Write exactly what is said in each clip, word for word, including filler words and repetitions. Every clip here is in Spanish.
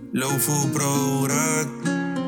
Low food product,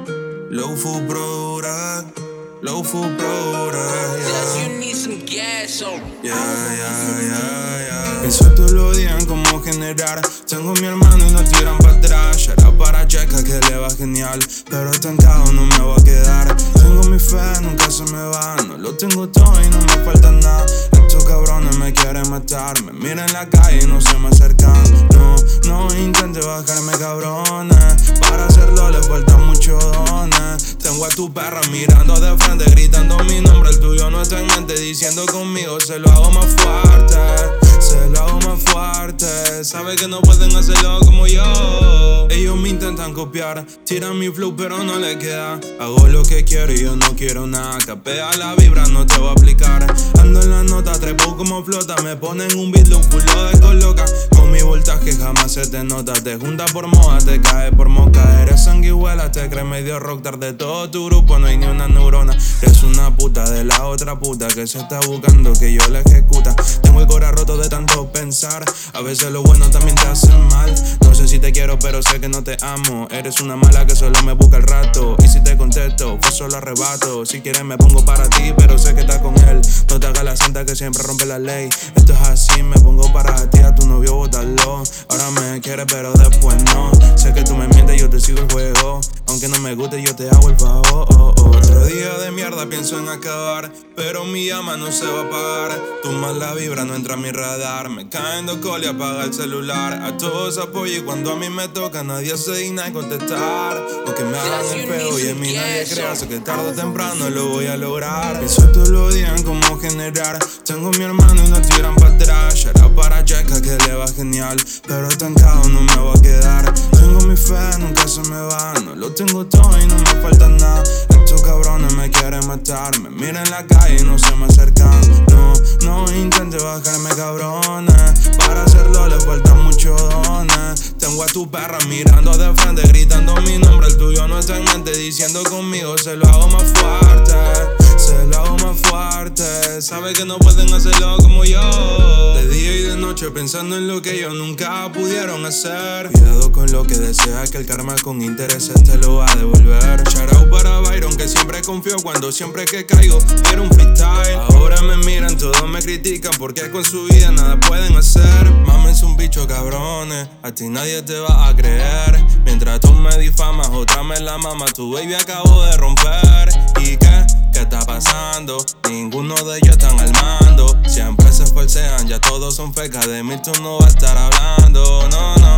low food product, low food product, yeah. You need some gas on. Yeah, yeah, yeah, yeah. Pienso todos los días en cómo generar. Tengo mi hermano y no tiran para atrás. Shout out para Checa que le va genial, pero estancado no me voy a quedar. Tengo mi fe, nunca se me va. No lo tengo todo y no me falta nada. Estos cabrones me quieren matar. Me miran en la calle y no se me acercan. No, no intente bajarme, cabrones. Para hacerlo le faltan muchos dones. Tengo a tu perra mirando de frente, gritando mi nombre. El tuyo no está en mente, diciendo conmigo se lo hago más fuerte. Se lo hago más fuerte. Sabe que no pueden hacerlo como yo. Ellos me intentan copiar, tiran mi flow pero no le queda. Hago lo que quiero y yo no quiero nada. Capea la vibra, no te voy a aplicar. Ando en la nota, trepo como flota. Me ponen un beat, lo lo descoloca. Con mi voltaje jamás se te nota. Te junta por moda, te cae por moca. Eres sanguijuela, te crees medio rockstar. De todo tu grupo no hay ni una neurona. Eres una puta de la otra puta que se está buscando que yo la ejecuta. Tengo el corazón roto de tanto pensar. A veces lo bueno también te hace mal. No sé si te quiero pero sé que no te amo. Eres una mala que solo me busca el rato. Y si te contesto, fue solo arrebato. Si quieres me pongo para ti pero sé que estás con él. No te hagas la santa que siempre rompe la ley. Esto es así, me pongo para ti. A tu novio bótalo. Ahora me quieres pero después no. Sé que tú me mientes, yo te sigo el juego. Aunque no me guste yo te hago el favor. oh, oh. Otro día de mierda pienso en acabar, pero mi llama no se va a apagar. Tu mala vibra no entra a mi radar. Me caen dos coli, apaga el celular. A todos apoyo y cuando a mí me toca nadie se digna en contestar. Aunque me hagan el feo y en mí nadie crea. Sé que tarde o temprano lo voy a lograr. Pienso todos los días en cómo generar. Tengo mi hermano y no tiran para atrás. Shout out para Checa que le va genial, pero estancado no me voy a quedar. Tengo mi fe, nunca se me va. No lo tengo todo y no me falta nada. Estos cabrones me quieren matar. Me miran en la calle y no se me acercan. No, no intente bajarme, cabrones. Para hacerlo le faltan muchos dones. Tengo a tu perra mirando de frente, gritando mi nombre. El tuyo no está en mente, diciendo conmigo se lo hago más fuerte. Se lo hago más fuerte. Sabe que no pueden hacerlo como yo. De día y de noche pensando en lo que ellos nunca pudieron hacer. Cuidado con lo que deseas, que el karma con intereses te lo va a devolver. Shout out para Byron que siempre confío cuando siempre que caigo era un freestyle. Ahora me miran, todos me critican porque con su vida nada pueden hacer. Mámense un bicho, cabrones, a ti nadie te va a creer. Mientras tú me difamas, otra me la mama. Tu baby acabo de romper. ¿Y qué? ¿Qué está pasando? Ninguno de ellos están al mando. Siempre se falsean, ya todos son fecas. De mí tú no vas a estar hablando, no, no.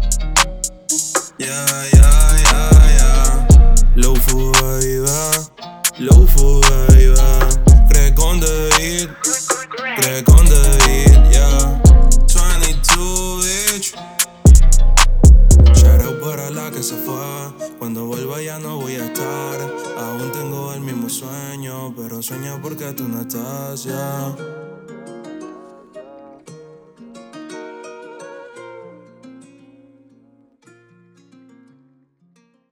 Yeah, yeah, yeah, yeah. Low food, baby. Low food, baby. Cree con the beat. Cree con the beat, yeah. veintidós, bitch. Shout out para la que se fue. Cuando vuelva ya no voy a estar. Aún tengo el mismo sueño, pero sueño porque tú no estás, ya. Yeah.